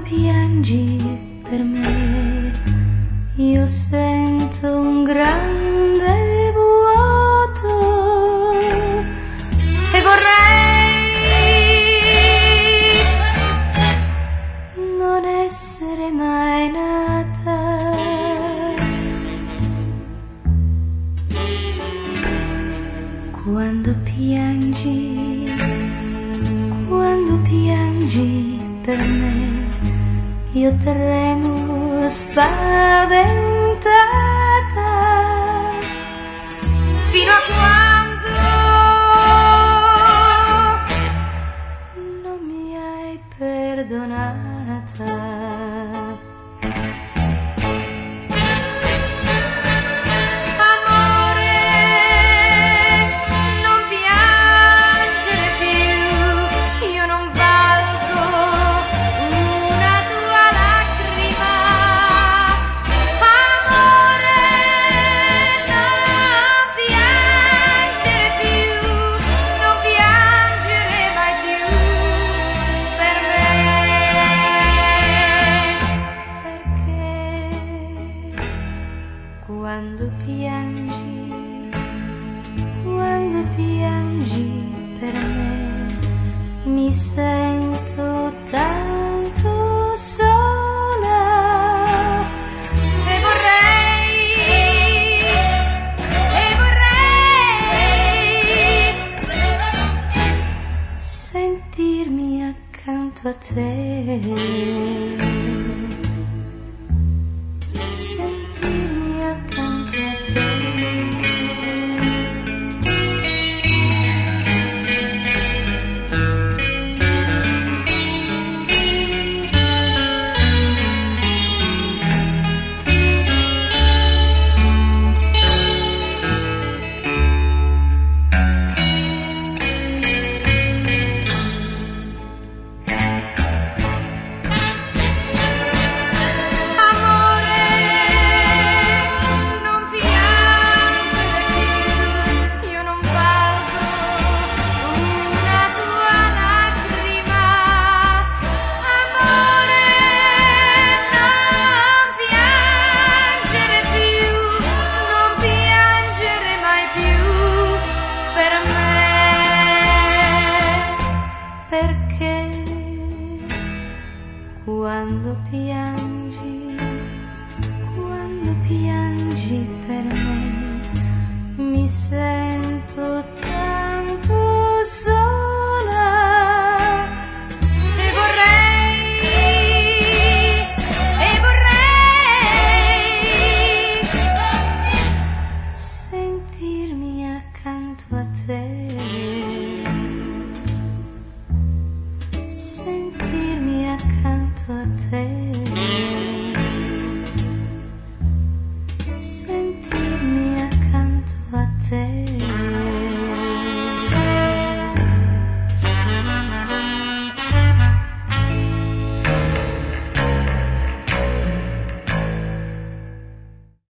piangi per me, io sento un grande vuoto e vorrei non essere mai nata. Quando piangi per me, io tremo spaventata, fino a quando non mi hai perdonata. Quando piangi per me, mi sento tanto sola e vorrei sentirmi accanto a te. Quando piangi per me, mi sei